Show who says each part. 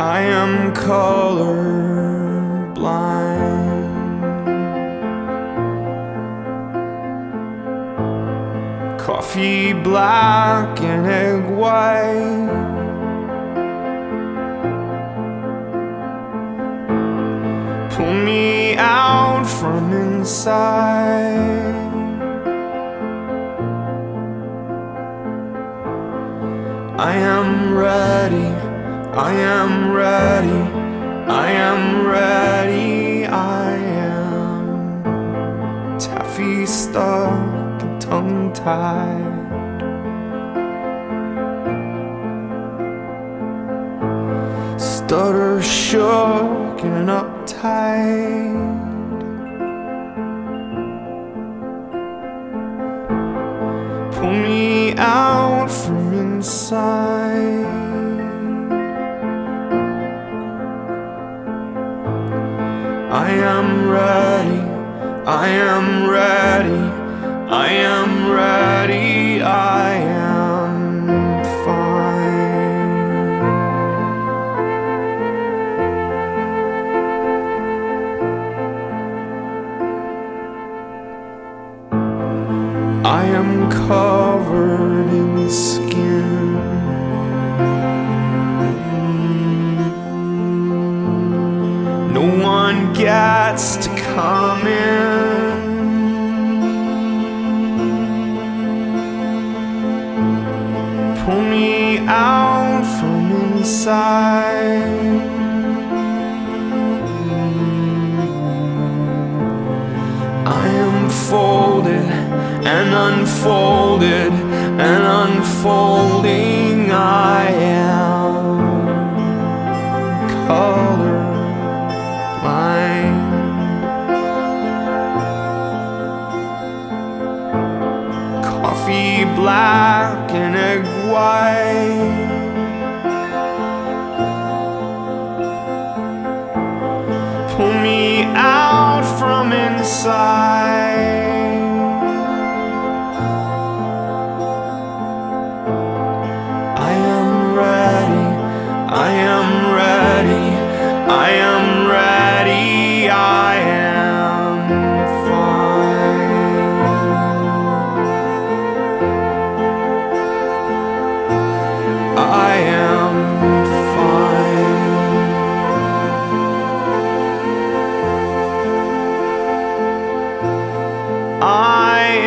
Speaker 1: I am color blind. Coffee black and egg white. Pull me out from inside. I am ready, I am ready, I am ready, I am taffy stuck and tongue-tied. Stutter shook and uptight. Pull me out from inside. I am ready, I am ready, I am ready, I am fine. I am covered in skin. No one gets to come in. Pull me out from inside. I am folded and unfolded and unfolding. I am color blind. Coffee black and egg white. Pull me out from inside. I am ready, I am ready, I am ready, I am fine. I am fine. I